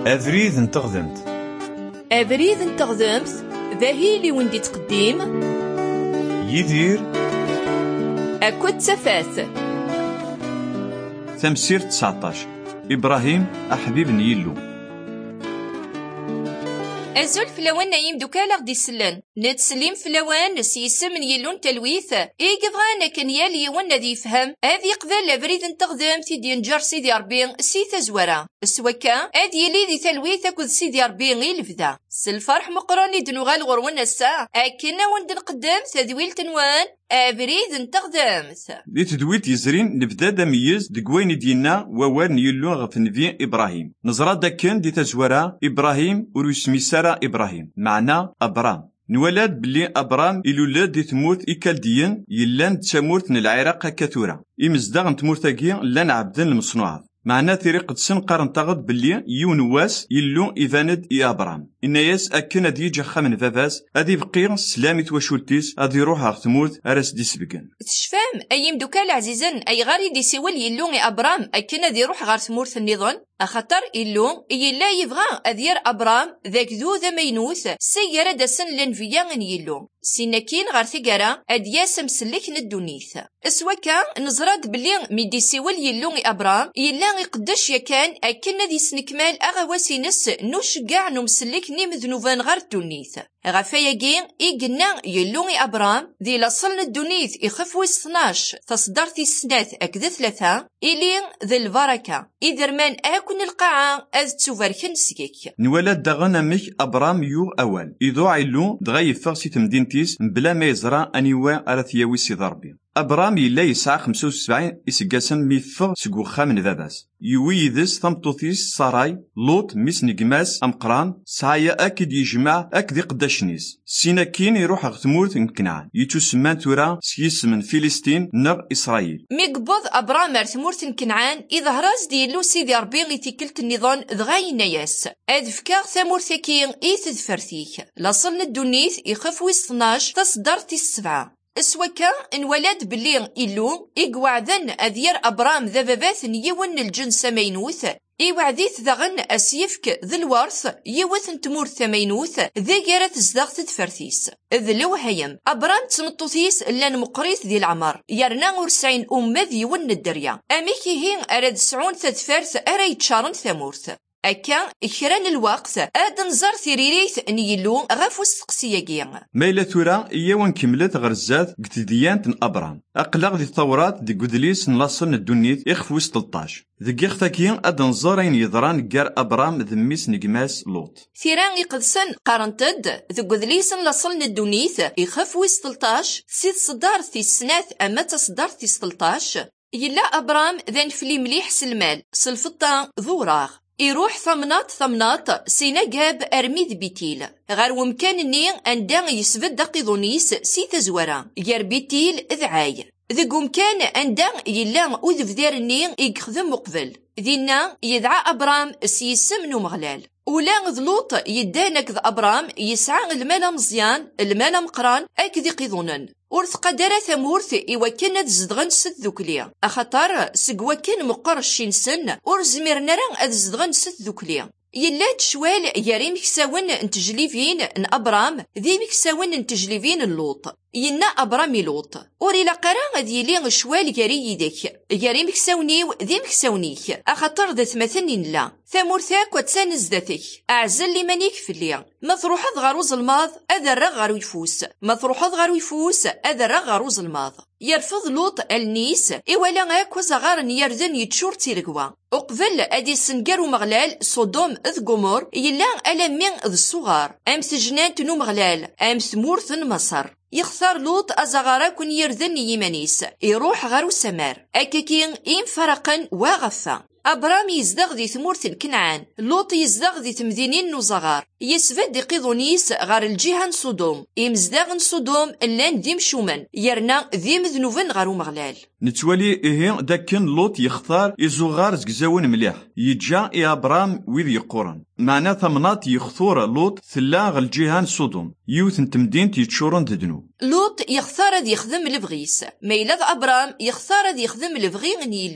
أفريد انتغذمت. أفريد انتغذمت ذاهيلي وندي تقديم يدير أكد تفاث تمسير 19 إبراهيم أحبيب نيلو. أزول فلوان نايم دوكالا غدي سلان نتسليم فلوان سيسم يلون تلويث إيقظانا كان يالي يوانا ذي فهم هذي قبل أفريد انتغذم تيدي نجار سيدي ربي سيثا زورا السوكا هذي يلي ذي تلويث أكد سيدي ربي غير الفدا سالفرح مقراني دنوغال غرونا الساعة أكنا وند نقدم تذويل تنوان أفريد انتغذمت دي تدويت يزرين نبدا دميز دقوين دينا ووان يلو غفنفي إبراهيم نزرا داكن دي تزورا إبراهيم ورسمي سارة إبراهيم معنا أبرام نولاد بلي أبرام إلولاد دي تموت إيكالديين يلان تسامورت العراق كثورة إمزداغ تمورتاكي لان عبدن المصنوعات معنا طريقة سن قارن تغض بلي يونواس يلو إيفاند إي أبرام إناياس أكن أدي يجي خامن فافاس أدي بقي سلامي تواشولتيس أدي روح أغتموت أراس دي سبقن تشفام أيام دوكال عزيزا أي غاري دي سيول يلو أبرام أكن أدي روح غار ثمورث النظام أخطر إلو يلا يبغى أدير أبرام ذاك ذو ذا مينوث سيارة دسن لنفيان يلو سيناكين غار ثقارا أدياس مسلك ندونيث اسوكا نزراد بلي ميدي سيول يلو أبرام يلا يقدش يكان أكن دي سنكمال أغواسي نس نوش قاع نمسلك نيم ذنوبان غار دونيث غفاياكين إيقنا يلو أبرام ذي لصلن الدونيث يخف ويس 12 تصدرتي السنات أكد 3 إلين ذي البركة إذا من أكون القاعة أذ تسوفركن سيك نولاد داغنا ميك أبرام يو أول إذو عيلو دغاي فاغسي تمدينتيس بلا ما يزرع أنيوا على ثياوي سي ضربي أبرام يلا يسعى 75 إسقاسن ميفغ سقو خامن ذاباس يويدس ثمطوثيس سراي لوط ميس نقماس أمقران سعيا أكد يجمع أكد قداشنيس سيناكين يروح غتمورت كنعان يتسمان تورا سيس من فلسطين نغ إسرائيل ميقبض أبرام ارتمورت كنعان إذا هراز ديالو سيدي ربي غيتيكلت النظام دغاينا ياس أذفكا ثمورتكين إيث فرثيك لصلن الدونيث يخف ويس 12 تصدرتي 7 اسوكا انولاد بلي إلو إقوعدن أذير أبرام ذا باباث يون الجنس مينوث إيوعديث ذغن أسيفك ذي الورث يوثن تمور ثمينوث ذي جارت زداغت تفرثيس ذلو هيم أبرام تمطوثيس لان مقريث ذي العمر يرنا ورسعين ذي ون الدريا أميكي هين أراد سعون تدفرث أريد شارن ثمورث أكا إكران الوقت آدن زار ثيريريث نيلو غافو السقسياكيا مايلا تورا إيوان كملت غرزات قتديان أبرام أقلاغ ذي الثورات دي قدليس نلاصن الدنيت إخفوس 13 ذي قيختاكيا آدن زارين يضران قار أبرام ذميس نقماس لوط ثيران يقدسن قارنتد ذي قدليس نلاصن الدنيت إخفوس 13 سيد صدار ثي السنات أما تصدار ثي 13 يلا أبرام ذان فلي مليح سلمال سلفطا ذوراغ يروح ثمناط سينا جاب أرميذ بيتيل غير ومكان الني أندا يسفد دقيضونيس سيتا زورا غير بيتيل ذعاي ذي مكان أندا يلا أذف دار الني يخدم مقبل ذينا يدعى أبرام سيسم نمغلال ولا ذلوط يدانك ذا أبرام يسعى المالا مزيان المالا مقران أكذي قيضونن ورث قدرة ثمورث إوا كانت زدغن ست ذوكليا أخطر سقوا كان مقرشين سن ورزمير نرى أذ زدغن ست ذوكليا يلا تشوال ياري مكساون انتجليفين ان أبرام ذي مكساون انتجليفين اللوط ينا أبرامي لوط وري لقرا ديالي شوال ياري يدك ياري مكساونيو ذي مكساونيك أخطر ذات مثنين لا ثمورثاك وتسانز ذاتك أعزل لي مانيك في الليل ما تروحض غروز الماض أذا غارو يفوس ما تروحض غارو يفوس أذا غروز الماض يرفض لوط النيس إولا غاكوز غار يردن يتشور تيرقوا أقبل أدي سنقر مغلال صدوم إذ قمر يلا ألمين إذ الصغار أمس جنان تنو مغلال أمس مورثن مصر يختار لوط أزغارا كن يردن يمانيس يروح غارو سمار أكاكين إن فرقا وغفا أبرام يزدغ ذي ثمورث كنعان لوط يزدغ ذي تمدينين نوزغار يسفد قيضونيس غار الجيهان صدوم يمزدغن صدوم اللان ذي مشومن يرنا ذي مذنوبن غارو مغلال نتوالي إيه داكن لوط يختار إزوغار زقزاون مليح يجا إي أبرام ويذ يقورن معنا ثمنات يخثور لوط ثلاغ الجيهان صدوم يوثن تمدين تيتشورن تدنو لوط يختار ذي يخدم البغيس ميلاد أبرام يختار ذي يخدم البغي نيلو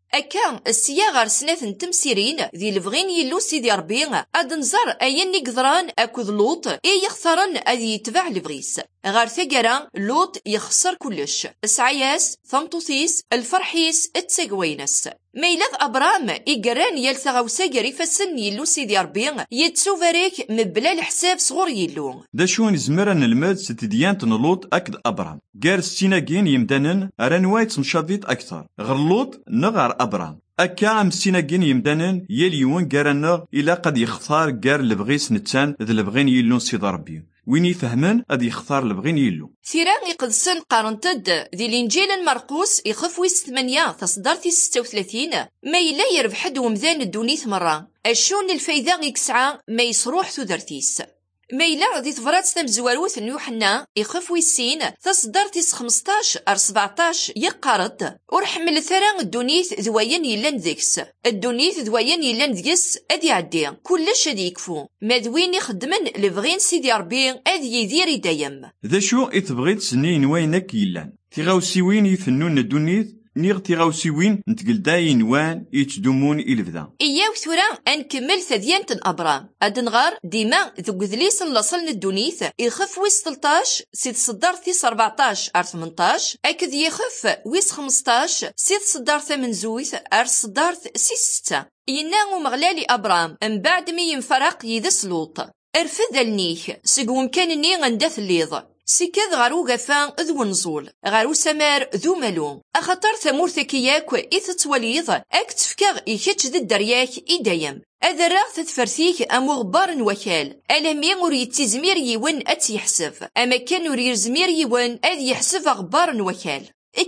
أكا السيا غار سنات نتمسيرين ذي لفغين يلو سيدي ربي أد نزار أين قدران أكوذ لوط يخسرن أذي يتبع لفغيس غار ثقرا لوط يخسر كلش سعياس ثمطوثيس الفرحيس التساقوينس ميلاذ أبرام إقران يلثغو ساقري فسن يلو سيدي ربي يتسو فريك مبلا الحساب صغور يلو دا شون زمران الماد ستديان تنلوط أكد أبرام قار ستيناقين يمدانن أرانوايت مشابيت أكثر غر لوط نغار أبرام أكا مسيناقين يمدانن يليون قارنا إلا قد يختار قار لبغيس نتان ذا لبغين يلون سيدي ربي وين يفهمن أدي يختار لبغين يلو ثيران يقدسن قارنتد ذي الإنجيل المرقوس يخف ويس 8 تصدرتي 36 ما إلا يربح ومذان الدونيث مرة الشون الفايدة يكسعى ما يصروح ثدرتيس ما إلا ذي تفرات تمزواروث يوحنا يخف ويسين تصدرتي 15 أر 17 يقارد ورحمل ثران الدونيث ذوين يلان ذيكس الدونيث ذوين يلان ذيكس أدي عدي كلش أدي يكفو ما ذوين يخدمن لبغين سيدي ربي أدي يدير دايم ذا شو إتبغيت سنين وينك يلان تيغاوسيوين يفنون الدونيث نيغ تيغاوسيوين نتقل داين وان يتدومون إلفدا إياو ثورا أنكمل ثديانة أبرام أدنغار ديما ذو ذليس لصلن الدونيث يخف ويس 13 سيد صدار ثيس 14 أر 18 أكد يخف ويس 15 سيد صدار ثمن زويث أر صدار سيس 6 يناغو مغلالي أبرام من بعد مي ينفرق يدس لوط أرفذ النيخ سيقوم كان ني غندث الليض سيكاد غارو غفان ذو نزول غارو سمار ذو ملوم أخطر ثمورثك ياكو إثتوليض أكتفكاغ إيكتش ذي الدرياك إدايم أذراغ تتفرثيك أمو غبار وكال ألمي غوري تزمير يون أتيحسف أما كان نوري زمير يون أذ يحسف غبار وكال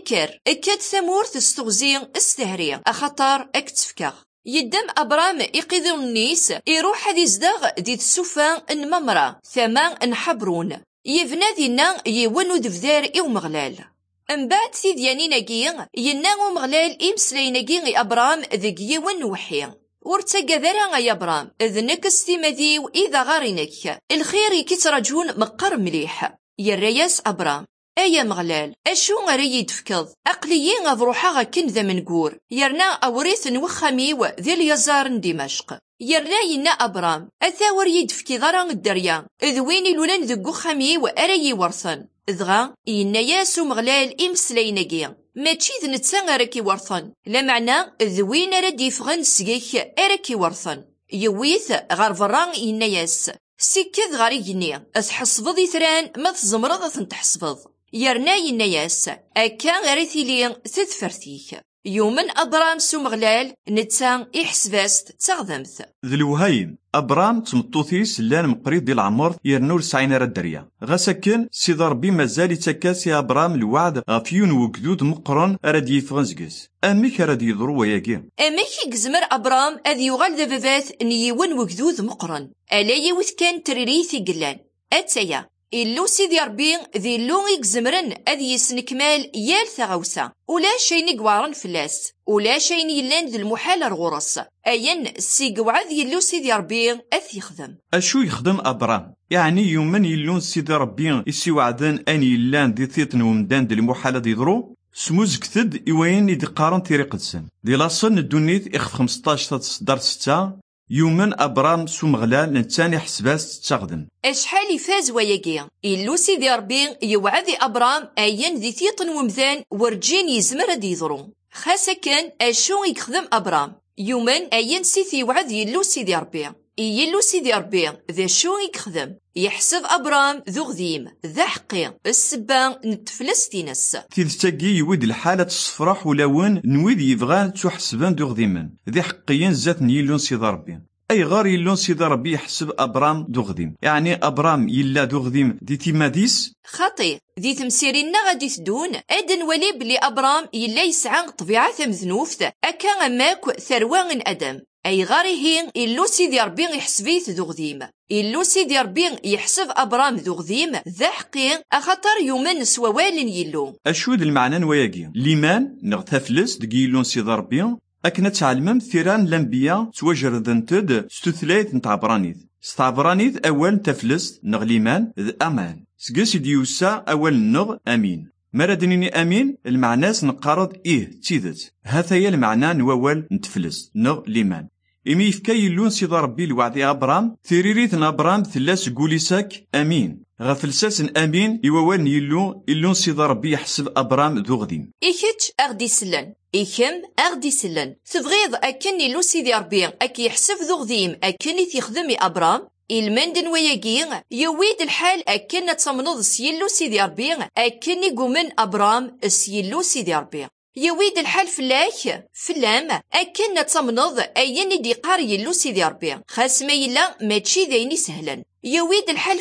إكاد ثمورث استغزين استهري أخطر أكتفكاغ يدم أبرام إقيذو النيس يروح هذي زداغ دي السفان إن ثمان إن حبرون يفنا دينا يونو دفدار إيو مغلال من بعد ثيديانيناكي يناغو مغلال إمسلايناكي أبرام ذيك يون وحي ورتاقا ذرا يا أبرام إذ نكس ثماديو إذا غارينك الخير كترجون مقر مليح يرياس أبرام أيا مغلال أشو غري يدفكض أقليين أضروحا غاكن ذا منقور يرنا أوريث نوخاميو ذي اليزار دمشق يرنا ينا أبرام أثاور يدفكي ضران الدريا إذ وين لولان ذقو خاميو أري ورثن إذغا ينا ياسو مغلال إمسلايناكي ماشي ذ نتسان أراكي ورثن لا معنى إذ وين راد يفغن سيخ أراكي ورثن يويث غار فران ينا ياس سيكذ غاري جني أتحسفض يثران ما تزمرض تنتحسفض يرنا يناياس أكا غاريثي لين تذفرتيك يومن أبرام سو مغلال نتسان إحسباست تغذمث ذي الوهايم أبرام تمطوثيس لان مقريض ديال العمر يرنور سعين راه الدريا غاساكن سيدي ربي مازال يتكاسي أبرام الوعد غافيون وكدود مقرن راد يفغنزكس أميك راد يضرو وياكي أميك يقزمر أبرام أذ يغال دبابات نيون وكدود مقرن ألا يوث كان تريريثي قلان أتسيا إلو سيدي ربي ذي اللو يقزمرن أذ يسنكمال يال ثغوسا ولا شين قوارن فلاس ولا شين يلان ذي المحال الغرص أين سيقوعد يلو سيدي ربي أث يخدم أشو يخدم أبرام يعني يومن يلون سيدي ربي يسيوعدن أن يلان دي ثيطن ومدان دي المحالة دي ضرو سموزك ثد إوين يدي قارن تيريق دسن دي لاصن الدنيت إخ 15 تصدر 6 يومن أبرام سو مغلال نتاني حسباس تغدن أشحال فاز وياكي إلو سيدي ربي يوعدي أبرام أين ذي ثيطن ومذان ورجين يزمر دي ضرو خاصة كان أشو يخدم أبرام يومن أين سيثي يوعد يلو سيدي ربي يلو سيدي ربي ذا شو يخدم يحسب أبرام ذو غذيم ذا حقي السبان نتفلستينس تيلتاقي يويد الحالة الصفراح ولون نويد يبغان تحسبان ذو غذيما ذي حقيين زات نيلون سيدي ربي أي غار يلون سيدي ربي يحسب أبرام ذو غذيم يعني أبرام يلا ذو غذيم دي تيماديس خطي ذي تمسيرنا غادي تدون أدن ولي بلي أبرام يلا يسعى طبيعة مذنوفت أكا أماك ثروان أدم أي غاريهين إلو سيدي ربي يحسبيث ذو غذيم إلو سيدي ربي يحسب أبرام ذو غذيم ذا حقين أخطر يومن سووال يلو أشود المعنى نواياكي ليمان نغتفلس دقيلون سيدي ربي أكنا تعلمم ثيران الأنبياء تواجردن تد ستثلاث نتعبرانيث ستعبرانيث أول تفلس نغ ليمان ذ أمان سقس ديوسا أول نغ أمين مرادنيني أمين المعناس نقارض تيدت هذا هي المعنى نوال نتفلس ليمان إمي يفكا يلون سيد ربي لوعدي أبرام ثريريت أبرام ثلاث قوليساك أمين غفلساس أمين يوال يلون سيد ربي يحسب أبرام ذو غديم إيكتش أغدي سلن إيكم أغدي سلن تبغيض أكني لو سيدي ربي أكي يحسب ذو غديم أكني تيخدمي أبرام المندن وياقين يويد الحال أكن تصمنوض سيلو سيدي ربي أكني قومن أبرام سيلو سيدي ربي يويد الحال فلام أكن تصمنوض أيني دي قاري يلو سيدي ربي خاس ما يلا ماتشي ذيني سهلا يويد الحال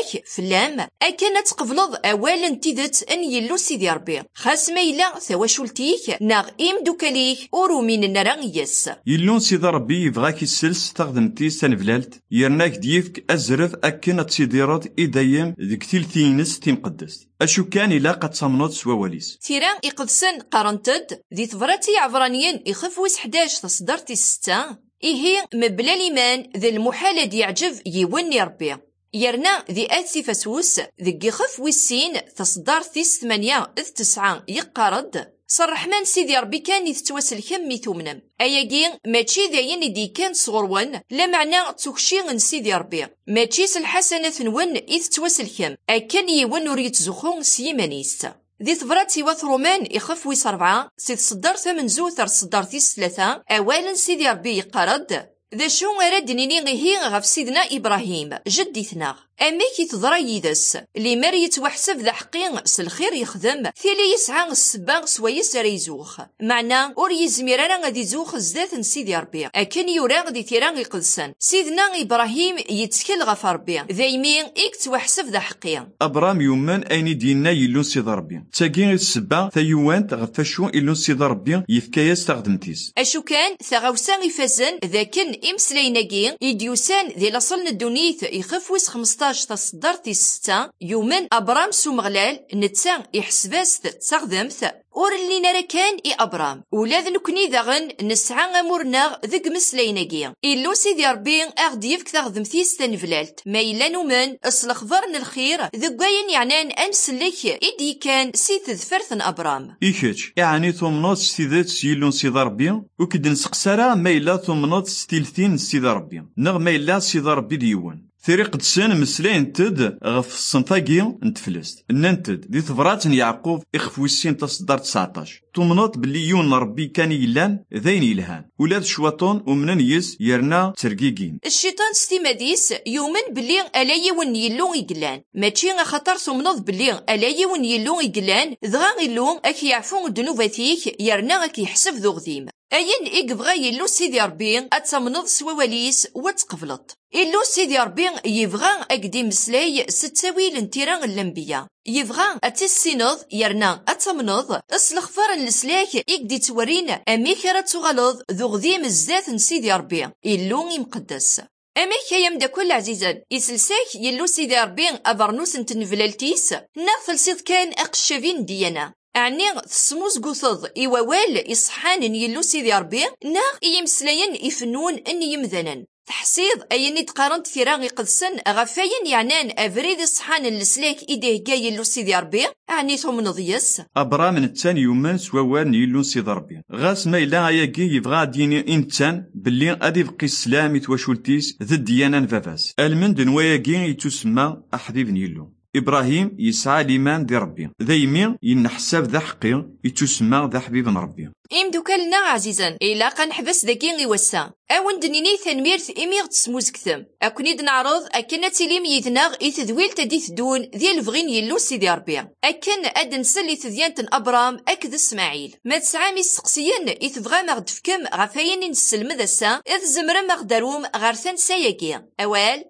فلام أكن تقبلض أولا تيدت أن يلو سيدي ربي خاس ما يلا ثواشولتيك ناغ إم دوكاليك أورومين النرانيس يلون سيدي ربي يبغاك السلس تخدمتي سنفلالت يرناك ديفك أزرف أكن تصيديرات إدايم ذيك تلتينس تيمقدس أشو كان إلا قد صمنوت سواليس تيران إقدسن قارنتد ذي ثبراتي عبرانيين يخفوس 11 تصدرتي 6 إيه مبلا الإيمان ذي المحالة دي يعجب يوني ربي يرنا ذي آتي فسوس ذي يخف ويسين تصدرتي 8 إذ 9 يقارد صرحمان سيدي ربي كان يتواسل كم ثمنم أياقين ماشي ذاين دي كان صغروان لا معنى تكشي سيدي ربي ماشي الحسنة ون إذ تواسل كم أكن يون وريت زخون سيمانيس ذي ثبراتي وثرومان يخف ويس 4 سيد صدر 8 زوثر صدر 3 أولا سيدي ربي يقرد ذا شو أراد نيني غف سيدنا إبراهيم جديتنا أما كي تضرى يدس اللي مار يتوحسب ذا حقين سالخير يخدم ثيلي يسعى السباغ سويس ريزوخ معنى أور يزمير أنا غادي زوخ زدات سيدي ربي أكن يورا غادي تيران يقدسن سيدنا إبراهيم يتكل غف ربي ذايمين إيك توحسب ذا حقين أبرام يومان أين دينا يلون سيد ربي تاكين السباغ ثيوانت غفاشو يلون سيد ربي يفكايا استخدمتيس أشو كان ثغوسان يفازن ذاكن إمسليناكين يديوسان ذي لصلن الدونيث يخفوس 15 تصدرتي 6 يومن أبرام سومغلال نتسان يحسباس تغذمث اور اللي نرا كان أبرام ولاد نكني ذاغن نسعى أمورنا ذق مسليناكي إلو سيدي ربي أغديفك تغذمثيس تنفلالت ما إلا نومن أصلخبرن الخير ذقاين يعنان أمسلك إدي كان سيد ذفرثن أبرام إيكتش يعني ثمنات سيدات سيلون سيد ربي وكد نسقسارا ما إلا ثمنات ستيلثين سيد ربي نغ ما إلا سيد ربي ديوان ثريق دسان مسلين تد غف الصنفاقي نتفلست ننتد دي ثبرات يعقوب إخفويسين تصدر 19 تمنط باللي يون ربي كان يلان ذين يلهان ولاد شواطون ومنن يس يرنا ترقيقين الشيطان ستيماديس يومن باللي ألا يون يلون يقلان ماشي خطر تمنط باللي ألا يون يلون يقلان ذغا يلون أكي يعفون دنوباتيك يرنا أكي يحسب ذو غذيم أين إقبغا يلو سيدي ربي أتمنض سواليس واتقفلط إلو سيدي ربي يبغى أقدي مسلاي ستاويل انتيران الانبياء يبغى أتسينض يرنا أتمنض أصلخفار السلاك إقدي تورين أميكرة تغلظ ذو غذيم الزات سيدي ربي إلو يمقدس أميكا يمدا كل عزيزا يسلساك يلو سيدي ربي أبرنوس انتنفلالتيس ناغفل سيد كان أقشافين ديانا أعني تسموز قوثض إيوال إصحان يلو سيدي ربي ناغ إيمسلاين إفنون أن يمذنن تحصيد أيني تقارنت في راغي قدسن غفاين يعنان أفريد إصحان السلاك إيديه جاي يلو سيدي ربي أعني ثم نضيس أبرام التاني يومان سووان يلو سيدي ربي غاس ما إلا ياكي يبغى ديني إنتان باللي أدي بقي السلام يتواشولتيس ذد ديانا نفافاس المن دنواياكي يتسمى أحبيب يلو إبراهيم يسعى الإيمان دي ربي ذايمين ينحسب ذا حقي يتسمى ذا حبيب ربي دوكالنا عزيزا إلا قنحبس ذاكي غيوسا أون دنيني ثنميرث إميغ تسموز كثم أكنيد نعرض أكنا تيليم يذناغ إثذويل تديث دون ذي الفغين يلو سيدي ربي أكن أدن سلي ثذيانة أبرام أكد إسماعيل ما تسعامي السقسيين إثبغا مغدفكم غفاين نسلم ذسا إذ زمرا مغدروم غارثان ساياكي أوال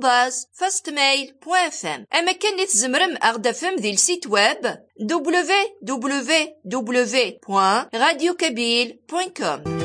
@fastmail.fm أما كان إثزمرم أغدفم ذي السيت ويب www.radiokabyle.com